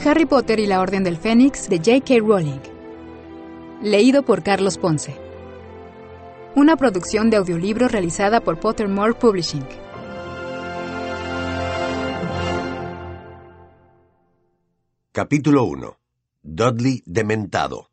Harry Potter y la Orden del Fénix de J.K. Rowling. Leído por Carlos Ponce. Una producción de audiolibro realizada por Pottermore Publishing. Capítulo 1. Dudley dementado.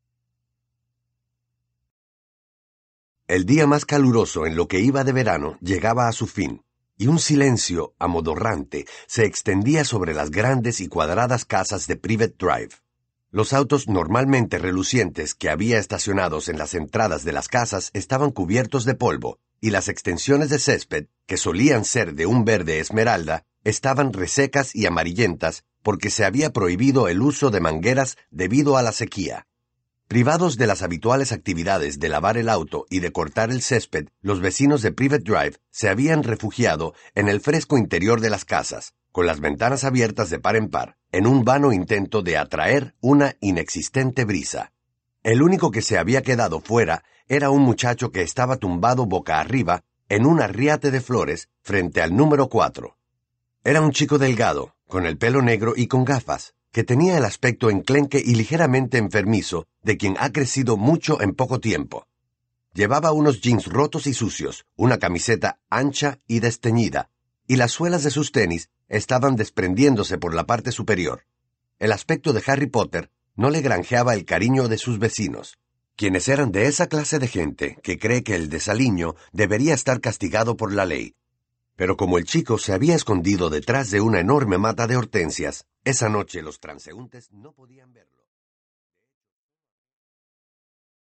El día más caluroso en lo que iba de verano llegaba a su fin, y un silencio amodorrante se extendía sobre las grandes y cuadradas casas de Privet Drive. Los autos normalmente relucientes que había estacionados en las entradas de las casas estaban cubiertos de polvo, y las extensiones de césped, que solían ser de un verde esmeralda, estaban resecas y amarillentas porque se había prohibido el uso de mangueras debido a la sequía. Privados de las habituales actividades de lavar el auto y de cortar el césped, los vecinos de Privet Drive se habían refugiado en el fresco interior de las casas, con las ventanas abiertas de par en par, en un vano intento de atraer una inexistente brisa. El único que se había quedado fuera era un muchacho que estaba tumbado boca arriba en un arriate de flores frente al número 4. Era un chico delgado, con el pelo negro y con gafas, que tenía el aspecto enclenque y ligeramente enfermizo de quien ha crecido mucho en poco tiempo. Llevaba unos jeans rotos y sucios, una camiseta ancha y desteñida, y las suelas de sus tenis estaban desprendiéndose por la parte superior. El aspecto de Harry Potter no le granjeaba el cariño de sus vecinos, quienes eran de esa clase de gente que cree que el desaliño debería estar castigado por la ley. Pero como el chico se había escondido detrás de una enorme mata de hortensias, esa noche los transeúntes no podían verlo.